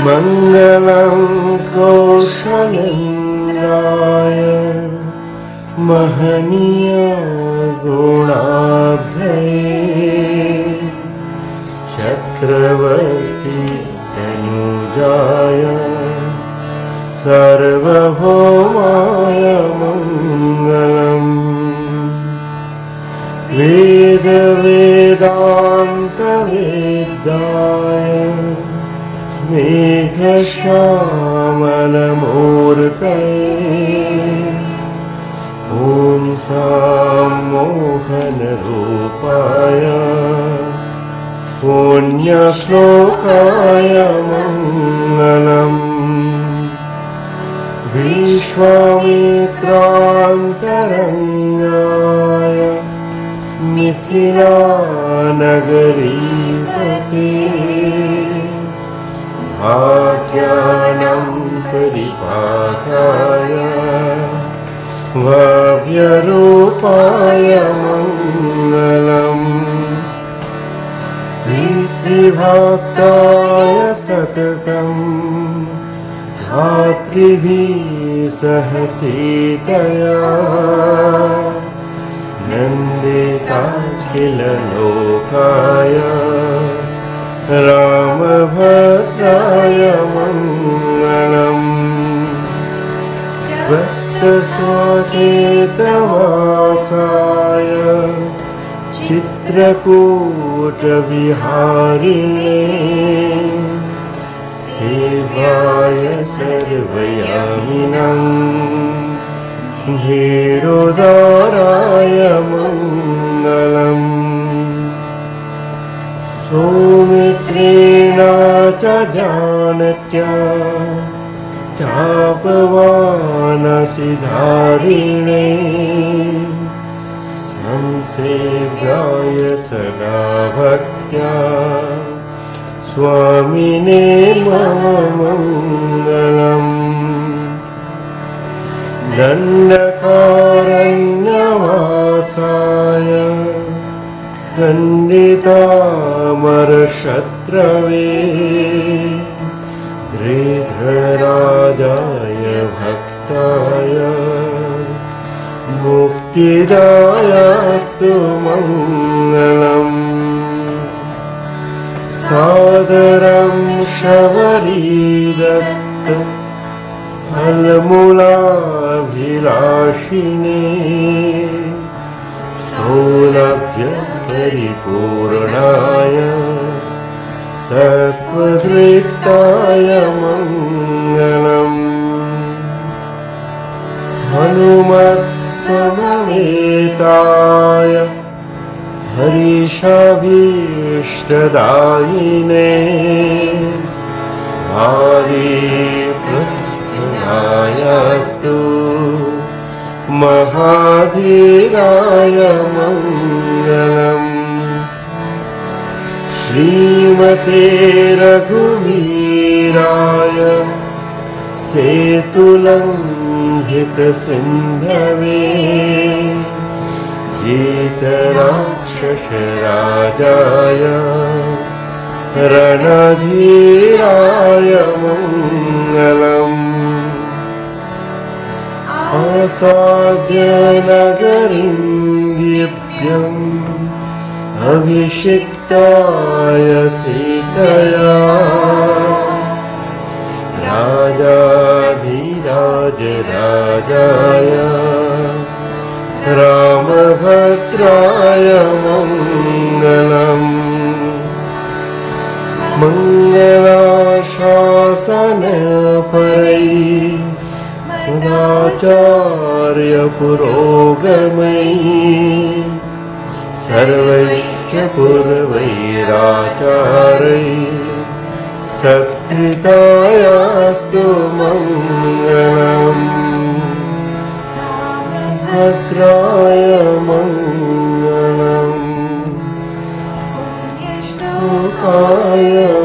मङ्गलं कौशलेन्द्राय महनीय गुणाब्धये चक्रवर्ती तनुजाय सार्वभौमाय मङ्गलम् वेद वेदान्त वेदाय मेघश्यामलमूर्तये ॐ सम्मोहनरूपाय पुण्यश्लोकाय मङ्गलम् विश्वामित्रान्तरङ्गाय मिथिलानगरीपते भाग्यानं परिपाकाय भव्यरूपाय मङ्गलम् पितृभक्ताय सततम् धातृभिः सह सीतया नन्दिताखिललोकाय रामभद्राय मङ्गलम् त्वत्तस्वकेतवासाय चित्रकूटविहारिणे सेवाय सर्वयामिनं धीरोदाराय मङ्गलम् सौमित्रेण च जानक्या चापवानसि धारिणे संसेव्याय सदा भक्त्या स्वामिने मम मङ्गलम् दण्डकारण्यवासाय खण्डितामरशत्रवे गृध्रराजाय भक्ताय मुक्तिदायास्तु मङ्गलम् सादरं शबरीदत्त फलमूलाभिलाषिणे सौलभ्यपरिपूर्णाय सत्त्वदृक्ताय मङ्गलम् हनुमत्समवेताय हरीशाभीष्टदायिने आदिपुत्रायास्तु महाधीराय मङ्गलम् श्रीमते रघुवीराय सेतुलङ्घितसिन्धवे चेतराक्षसराजाय रणधीराय मङ्गलम् आसाद्यनगरीं दिव्यम् अभिषिक्ताय सीतया राजाधिराजराजाय रामभद्राय मङ्गलम् मङ्गलाशासनपरैः सदाचार्यपुरोगमैः सर्वैश्च पूर्वैराचार्यैः सत्कृतायास्तु मङ्गलम् भद्राय मङ्गलम् पुण्यश्लोकाय